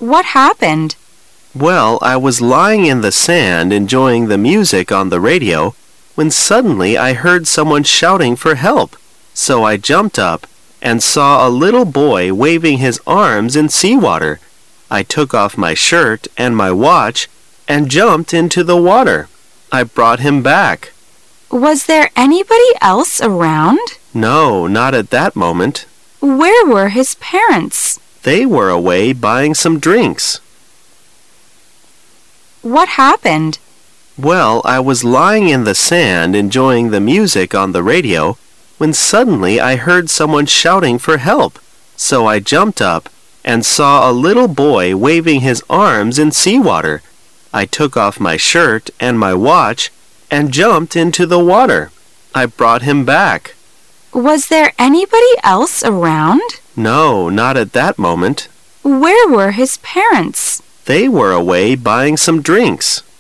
What happened? Well, I was lying in the sand enjoying the music on the radio when suddenly I heard someone shouting for help. So I jumped up and saw a little boy waving his arms in seawater. I took off my shirt and my watch and jumped into the water. I brought him back. Was there anybody else around? No, not at that moment. Where were his parents? They were away buying some drinks. What happened? Well, I was lying in the sand enjoying the music on the radio when suddenly I heard someone shouting for help. So I jumped up and saw a little boy waving his arms in seawater. I took off my shirt and my watch and jumped into the water. I brought him back. Was there anybody else around? No, not at that moment. Where were his parents? They were away buying some drinks.